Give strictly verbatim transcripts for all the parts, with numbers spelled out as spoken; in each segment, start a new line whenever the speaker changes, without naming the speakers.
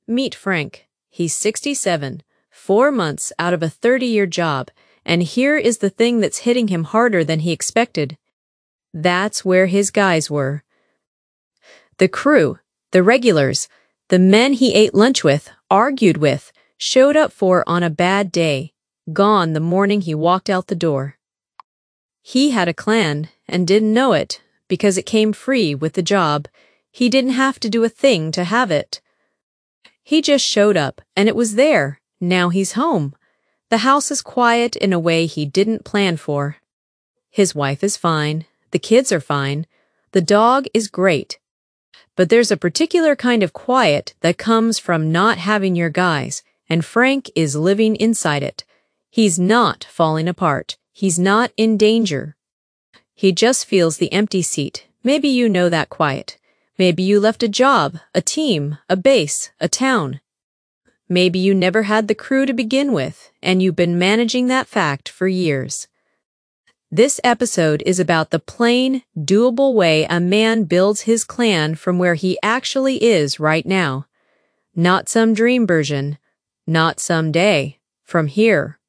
Meet Frank. He's sixty-seven, four months out of a thirty-year job, and here is the thing that's hitting him harder than he expected. That's where his guys were. The crew, the regulars, the men he ate lunch with, argued with, showed up for on a bad day, gone the morning he walked out the door. He had a clan and didn't know it because it came free with the job. He didn't have to do a thing to have it. He just showed up and it was there. Now he's home. The house is quiet in a way he didn't plan for. His wife is fine. The kids are fine. The dog is great. But there's a particular kind of quiet that comes from not having your guys, and Frank is living inside it. He's not falling apart. He's not in danger. He just feels the empty seat. Maybe you know that quiet. Maybe you left a job, a team, a base, a town. Maybe you never had the crew to begin with, and you've been managing that fact for years. This episode is about the plain, doable way a man builds his clan from where he actually is right now. Not some dream version, not someday, from here.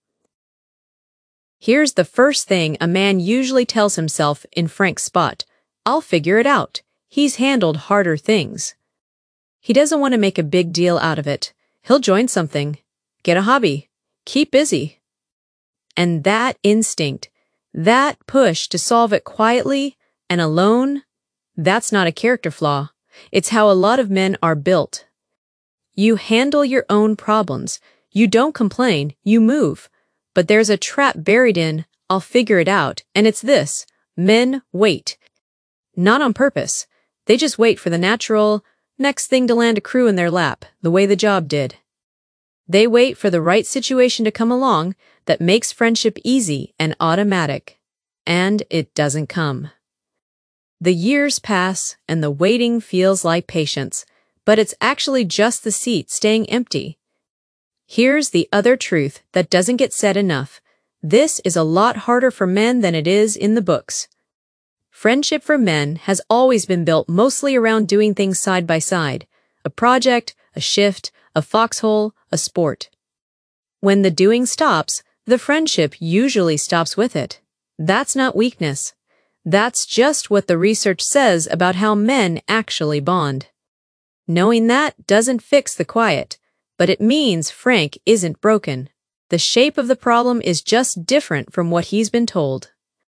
Here's the first thing a man usually tells himself in Frank's spot. I'll figure it out. He's handled harder things. He doesn't want to make a big deal out of it. He'll join something, get a hobby, keep busy. And that instinct, that push to solve it quietly and alone, that's not a character flaw. It's how a lot of men are built. You handle your own problems. You don't complain, you move. But there's a trap buried in, I'll figure it out, and it's this. Men wait. Not on purpose. They just wait for the natural, next thing to land a crew in their lap, the way the job did. They wait for the right situation to come along that makes friendship easy and automatic. And it doesn't come. The years pass and the waiting feels like patience, but it's actually just the seat staying empty. Here's the other truth that doesn't get said enough. This is a lot harder for men than it is in the books. Friendship for men has always been built mostly around doing things side by side. A project, a shift, a foxhole, a sport. When the doing stops, the friendship usually stops with it. That's not weakness. That's just what the research says about how men actually bond. Knowing that doesn't fix the quiet, but it means Frank isn't broken. The shape of the problem is just different from what he's been told.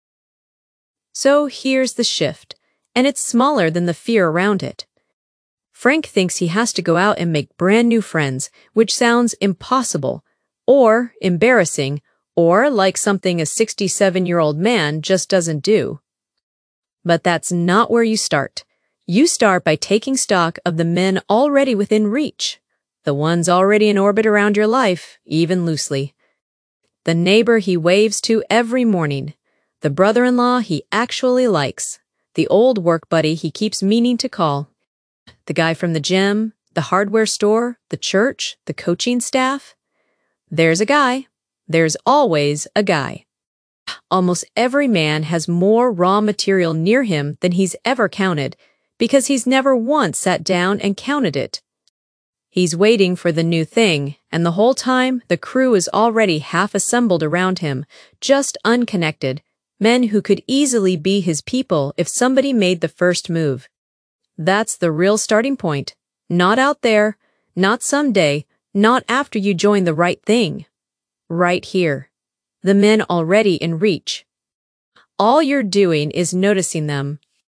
So here's the shift, and it's smaller than the fear around it. Frank thinks he has to go out and make brand new friends, which sounds impossible, or embarrassing, or like something a sixty-seven-year-old man just doesn't do. But that's not where you start. You start by taking stock of the men already within reach, the ones already in orbit around your life, even loosely. The neighbor he waves to every morning, the brother-in-law he actually likes, the old work buddy he keeps meaning to call, the guy from the gym, the hardware store, the church, the coaching staff. There's a guy. There's always a guy. Almost every man has more raw material near him than he's ever counted because he's never once sat down and counted it. He's waiting for the new thing, and the whole time the crew is already half assembled around him, just unconnected, men who could easily be his people if somebody made the first move. That's the real starting point. Not out there, not someday, not after you join the right thing. Right here. The men already in reach. All you're doing is noticing them.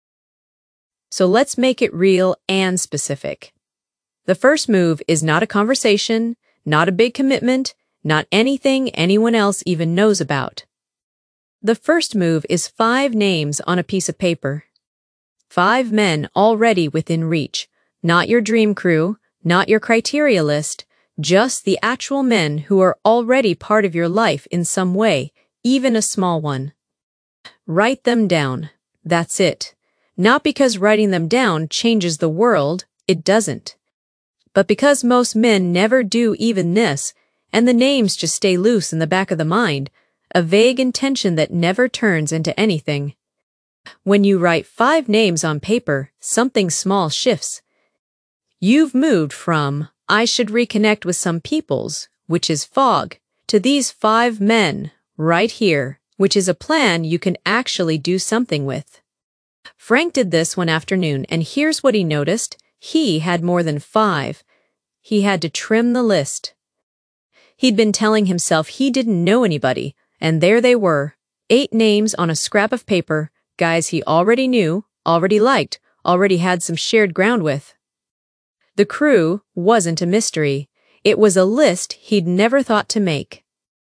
So let's make it real and specific. The first move is not a conversation, not a big commitment, not anything anyone else even knows about. The first move is five names on a piece of paper. Five men already within reach. Not your dream crew, not your criteria list, just the actual men who are already part of your life in some way, even a small one. Write them down. That's it. Not because writing them down changes the world, it doesn't. But because most men never do even this, and the names just stay loose in the back of the mind, a vague intention that never turns into anything. When you write five names on paper, something small shifts. You've moved from I should reconnect with some peoples, which is fog, to these five men, right here, which is a plan you can actually do something with. Frank did this one afternoon, and here's what he noticed. He had more than five. He had to trim the list. He'd been telling himself he didn't know anybody, and there they were, eight names on a scrap of paper, guys he already knew, already liked, already had some shared ground with. The crew wasn't a mystery. It was a list he'd never thought to make.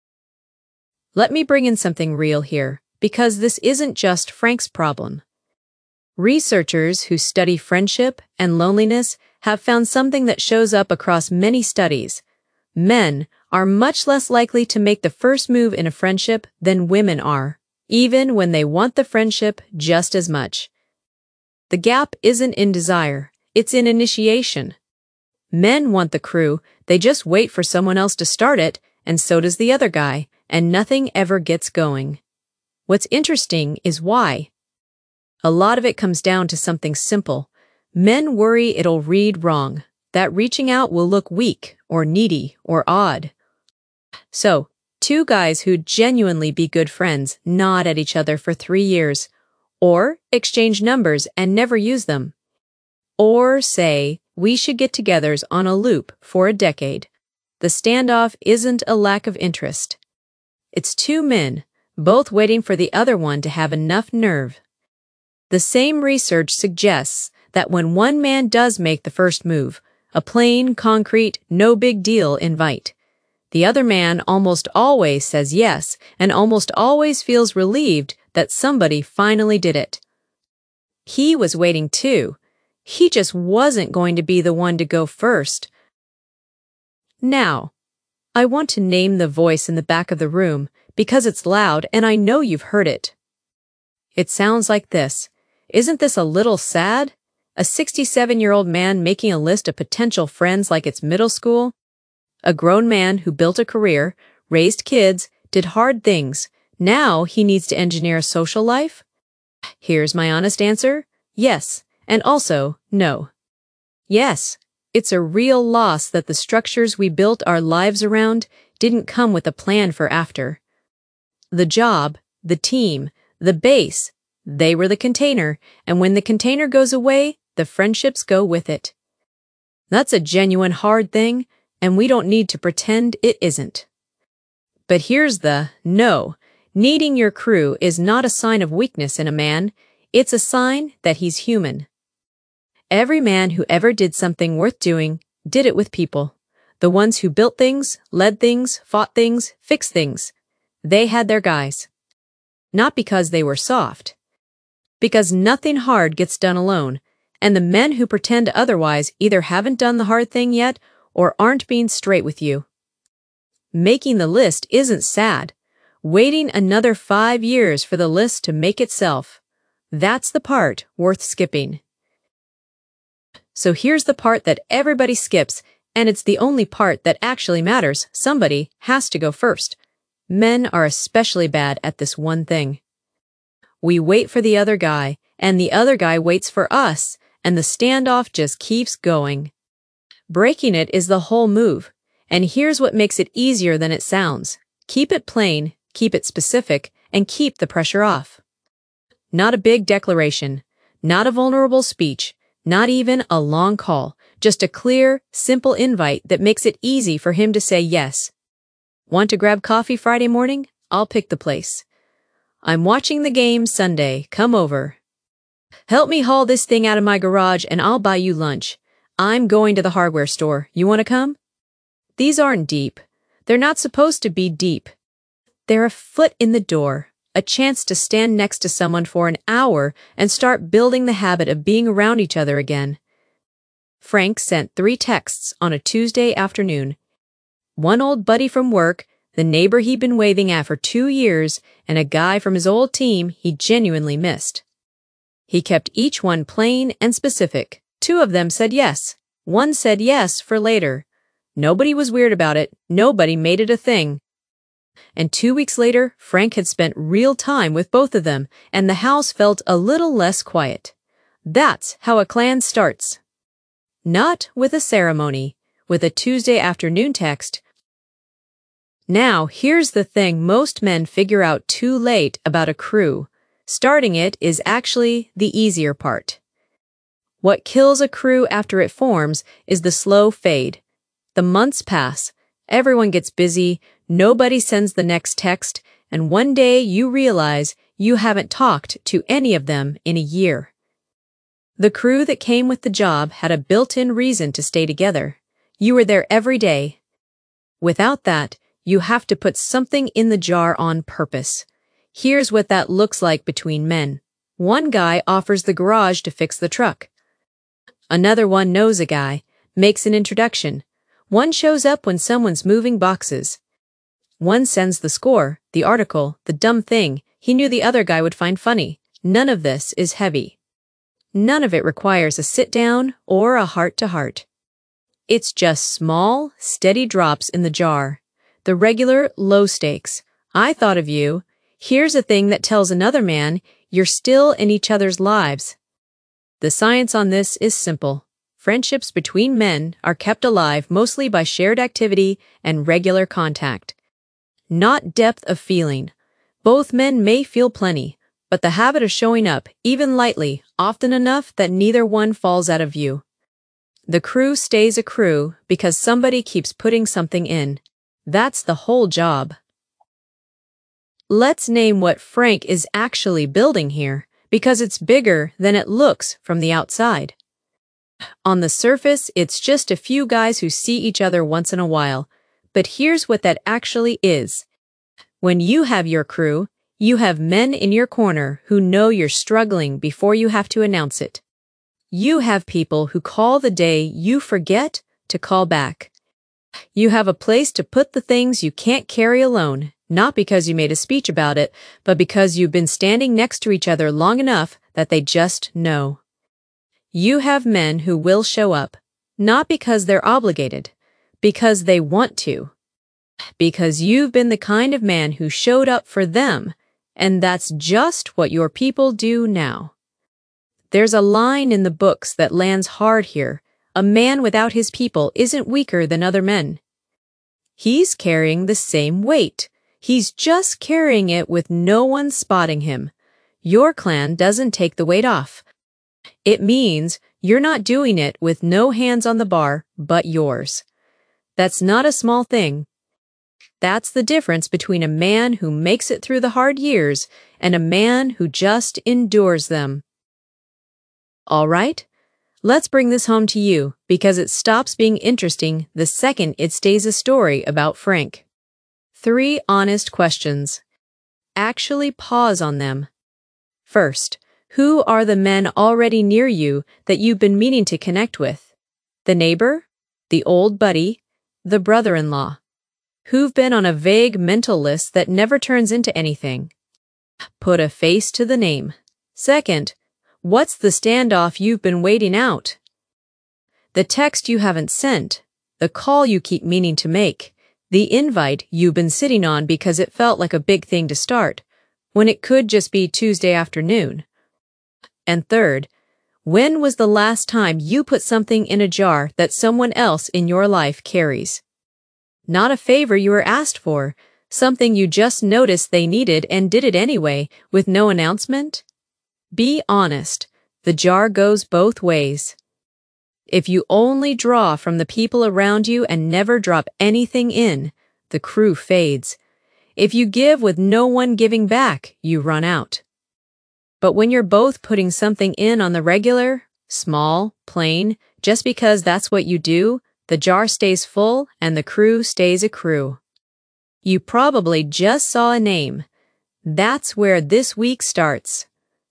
Let me bring in something real here, because this isn't just Frank's problem. Researchers who study friendship and loneliness have found something that shows up across many studies. Men are much less likely to make the first move in a friendship than women are, even when they want the friendship just as much. The gap isn't in desire, it's in initiation. Men want the crew, they just wait for someone else to start it, and so does the other guy, and nothing ever gets going. What's interesting is why. A lot of it comes down to something simple. Men worry it'll read wrong, that reaching out will look weak or needy or odd. So, two guys who'd genuinely be good friends nod at each other for three years, or exchange numbers and never use them, or say, we should get togethers on a loop for a decade. The standoff isn't a lack of interest. It's two men, both waiting for the other one to have enough nerve. The same research suggests that when one man does make the first move, a plain, concrete, no big deal invite, the other man almost always says yes and almost always feels relieved that somebody finally did it. He was waiting too. He just wasn't going to be the one to go first. Now, I want to name the voice in the back of the room because it's loud and I know you've heard it. It sounds like this. Isn't this a little sad? A sixty-seven-year-old man making a list of potential friends like it's middle school? A grown man who built a career, raised kids, did hard things. Now he needs to engineer a social life? Here's my honest answer. Yes, and also no. Yes, it's a real loss that the structures we built our lives around didn't come with a plan for after. The job, the team, the base, they were the container, and when the container goes away, the friendships go with it. That's a genuine hard thing, and we don't need to pretend it isn't. But here's the no. Needing your crew is not a sign of weakness in a man. It's a sign that he's human. Every man who ever did something worth doing did it with people. The ones who built things, led things, fought things, fixed things. They had their guys. Not because they were soft. Because nothing hard gets done alone, and the men who pretend otherwise either haven't done the hard thing yet or aren't being straight with you. Making the list isn't sad. Waiting another five years for the list to make itself. That's the part worth skipping. So here's the part that everybody skips, and it's the only part that actually matters. Somebody has to go first. Men are especially bad at this one thing. We wait for the other guy, and the other guy waits for us, and the standoff just keeps going. Breaking it is the whole move, and here's what makes it easier than it sounds. Keep it plain, keep it specific, and keep the pressure off. Not a big declaration, not a vulnerable speech, not even a long call, just a clear, simple invite that makes it easy for him to say yes. Want to grab coffee Friday morning? I'll pick the place. I'm watching the game Sunday. Come over. Help me haul this thing out of my garage and I'll buy you lunch. I'm going to the hardware store. You want to come? These aren't deep. They're not supposed to be deep. They're a foot in the door, a chance to stand next to someone for an hour and start building the habit of being around each other again. Frank sent three texts on a Tuesday afternoon. One old buddy from work, the neighbor he'd been waving at for two years, and a guy from his old team he genuinely missed. He kept each one plain and specific. Two of them said yes. One said yes for later. Nobody was weird about it. Nobody made it a thing. And two weeks later, Frank had spent real time with both of them, and the house felt a little less quiet. That's how a clan starts. Not with a ceremony, with a Tuesday afternoon text. Now, here's the thing most men figure out too late about a crew. Starting it is actually the easier part. What kills a crew after it forms is the slow fade. The months pass, everyone gets busy, nobody sends the next text, and one day you realize you haven't talked to any of them in a year. The crew that came with the job had a built-in reason to stay together. You were there every day. Without that, you have to put something in the jar on purpose. Here's what that looks like between men. One guy offers the garage to fix the truck. Another one knows a guy, makes an introduction. One shows up when someone's moving boxes. One sends the score, the article, the dumb thing he knew the other guy would find funny. None of this is heavy. None of it requires a sit-down or a heart-to-heart. It's just small, steady drops in the jar. The regular, low stakes. I thought of you. Here's a thing that tells another man you're still in each other's lives. The science on this is simple. Friendships between men are kept alive mostly by shared activity and regular contact. Not depth of feeling. Both men may feel plenty, but the habit of showing up, even lightly, often enough that neither one falls out of view. The crew stays a crew because somebody keeps putting something in. That's the whole job. Let's name what Frank is actually building here, because it's bigger than it looks from the outside. On the surface, it's just a few guys who see each other once in a while, but here's what that actually is. When you have your crew, you have men in your corner who know you're struggling before you have to announce it. You have people who call the day you forget to call back. You have a place to put the things you can't carry alone, not because you made a speech about it, but because you've been standing next to each other long enough that they just know. You have men who will show up, not because they're obligated, because they want to. Because you've been the kind of man who showed up for them, and that's just what your people do now. There's a line in the books that lands hard here. A man without his people isn't weaker than other men. He's carrying the same weight. He's just carrying it with no one spotting him. Your clan doesn't take the weight off. It means you're not doing it with no hands on the bar but yours. That's not a small thing. That's the difference between a man who makes it through the hard years and a man who just endures them. All right, let's bring this home to you because it stops being interesting the second it stays a story about Frank. Three honest questions. Actually pause on them. First, who are the men already near you that you've been meaning to connect with? The neighbor? The old buddy? The brother-in-law? Who've been on a vague mental list that never turns into anything? Put a face to the name. Second, what's the standoff you've been waiting out? The text you haven't sent, the call you keep meaning to make, the invite you've been sitting on because it felt like a big thing to start, when it could just be Tuesday afternoon. And third, when was the last time you put something in a jar that someone else in your life carries? Not a favor you were asked for, something you just noticed they needed and did it anyway, with no announcement? Be honest, the jar goes both ways. If you only draw from the people around you and never drop anything in, the crew fades. If you give with no one giving back, you run out. But when you're both putting something in on the regular, small, plain, just because that's what you do, the jar stays full and the crew stays a crew. You probably just saw a name. That's where this week starts.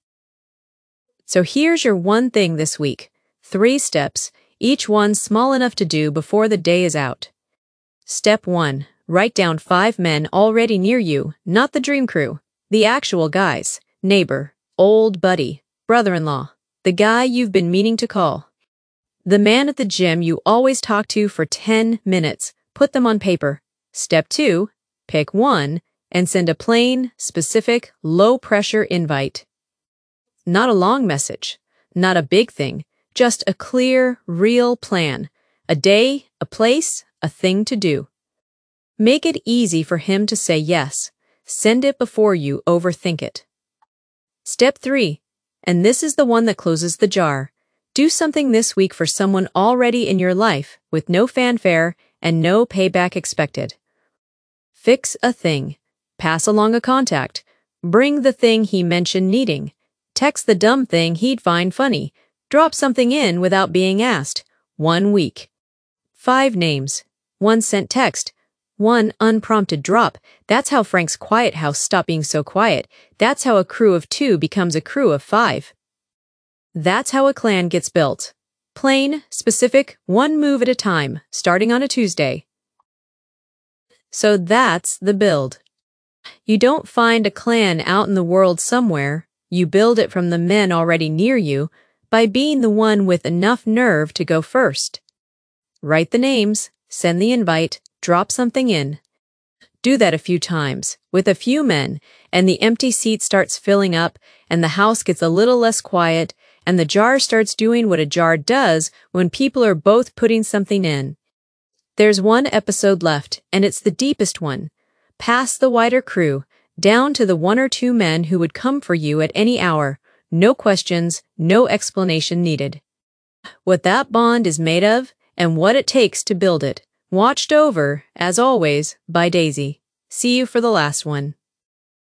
So here's your one thing this week. Three steps, each one small enough to do before the day is out. Step one, write down five men already near you, not the dream crew, the actual guys, neighbor, old buddy, brother-in-law, the guy you've been meaning to call. The man at the gym you always talk to for ten minutes, put them on paper. Step two, pick one and send a plain, specific, low-pressure invite. Not a long message, not a big thing, just a clear, real plan. A day, a place, a thing to do. Make it easy for him to say yes. Send it before you overthink it. Step three, and this is the one that closes the jar. Do something this week for someone already in your life with no fanfare and no payback expected. Fix a thing. Pass along a contact. Bring the thing he mentioned needing. Text the dumb thing he'd find funny. Drop something in without being asked. One week. Five names. One sent text. One unprompted drop. That's how Frank's quiet house stopped being so quiet. That's how a crew of two becomes a crew of five. That's how a clan gets built. Plain, specific, one move at a time, starting on a Tuesday. So that's the build. You don't find a clan out in the world somewhere. You build it from the men already near you by being the one with enough nerve to go first. Write the names, send the invite, drop something in. Do that a few times, with a few men, and the empty seat starts filling up, and the house gets a little less quiet, and the jar starts doing what a jar does when people are both putting something in. There's one episode left, and it's the deepest one. Past the wider crew, down to the one or two men who would come for you at any hour. No questions, no explanation needed. What that bond is made of, and what it takes to build it. Watched over, as always, by Daisy. See you for the last one.